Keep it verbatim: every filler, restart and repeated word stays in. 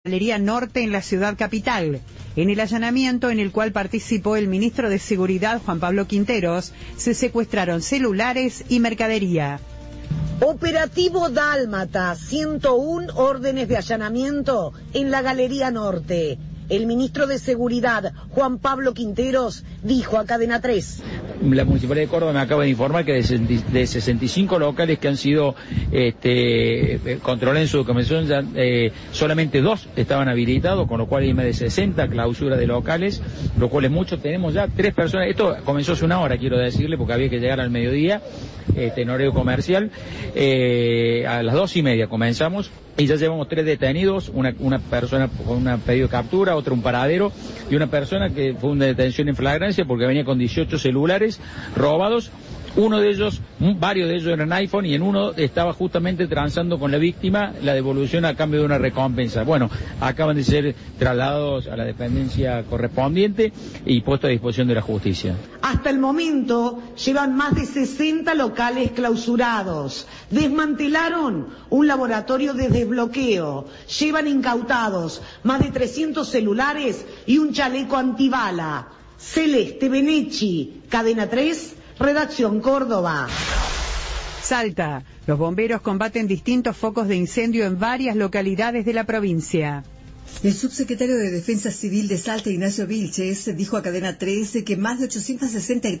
Galería Norte en la ciudad capital. En el allanamiento en el cual participó el ministro de Seguridad Juan Pablo Quinteros, se secuestraron celulares y mercadería. Operativo Dálmata, ciento uno órdenes de allanamiento en la Galería Norte. El ministro de Seguridad, Juan Pablo Quinteros, dijo a Cadena tres. La Municipalidad de Córdoba me acaba de informar que de sesenta y cinco locales que han sido este, controlados en su documentación, ya, eh, solamente dos estaban habilitados, con lo cual hay más de sesenta clausuras de locales, lo cual es mucho. Tenemos ya tres personas, esto comenzó hace una hora, quiero decirle, porque había que llegar al mediodía, este, en horario comercial, eh, a las dos y media comenzamos. Y ya llevamos tres detenidos, una, una persona con un pedido de captura, otra un paradero, y una persona que fue una detención en flagrancia porque venía con dieciocho celulares robados. Uno de ellos, varios de ellos eran iPhone, y en uno estaba justamente transando con la víctima la devolución a cambio de una recompensa. Bueno, acaban de ser trasladados a la dependencia correspondiente y puestos a disposición de la justicia. Hasta el momento llevan más de sesenta locales clausurados. Desmantelaron un laboratorio de desbloqueo. Llevan incautados más de trescientos celulares y un chaleco antibala. Celeste Benechi, Cadena tres, Redacción Córdoba. Salta. Los bomberos combaten distintos focos de incendio en varias localidades de la provincia. El subsecretario de Defensa Civil de Salta, Ignacio Vilches, dijo a Cadena tres que más de ochocientas sesenta hectáreas